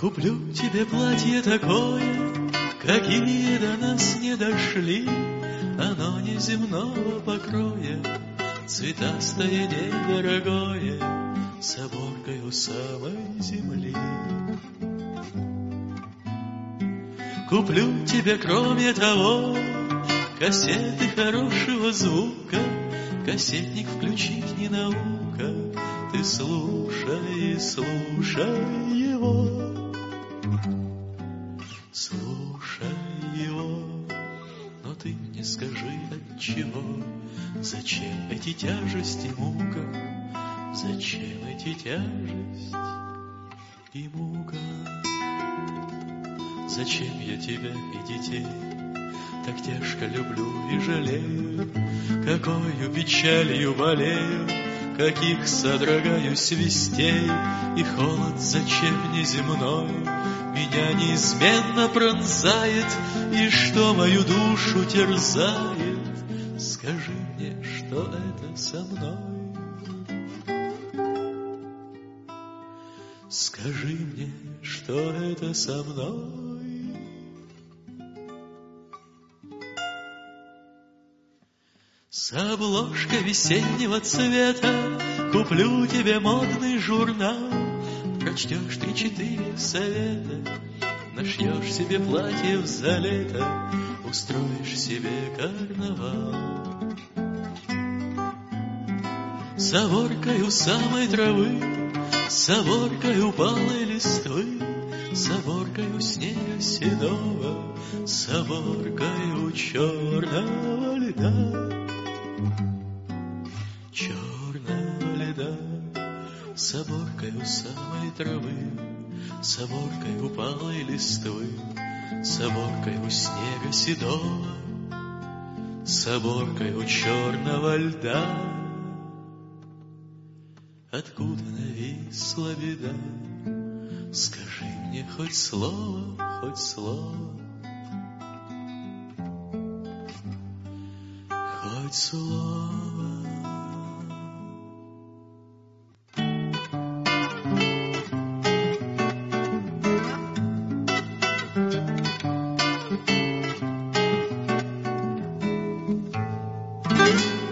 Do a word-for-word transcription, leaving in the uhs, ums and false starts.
Куплю тебе платье такое, какие до нас не дошли. Оно неземного покроя, цветастое, недорогое, с оборкой у самой земли. Куплю тебе, кроме того, кассеты хорошего звука. Кассетник включить не наука, ты слушай, слушай его. Слушай его, но ты мне скажи, отчего, зачем эти тяжести, мука, зачем эти тяжесть и мука? Зачем я тебя и детей так тяжко люблю и жалею, какою печалью болею, каких содрогаюсь вестей, и холод зачем неземной меня неизменно пронзает, и что мою душу терзает. Скажи мне, что это со мной? Скажи мне, что это со мной? С обложкой весеннего цвета куплю тебе модный журнал. Прочтешь три-четыре совета, нашьешь себе платье за лето, устроишь себе карнавал. С оборкой у самой травы, с оборкой упалой листвы, с оборкой у снега седого, с оборкой у черного льда. Черного льда, с оборкой у самой травы, с оборкой упалой листвы, с оборкой у снега седого, с оборкой у черного льда. Откуда нависла беда? Скажи мне хоть слово, хоть слово, хоть слово. Thank you.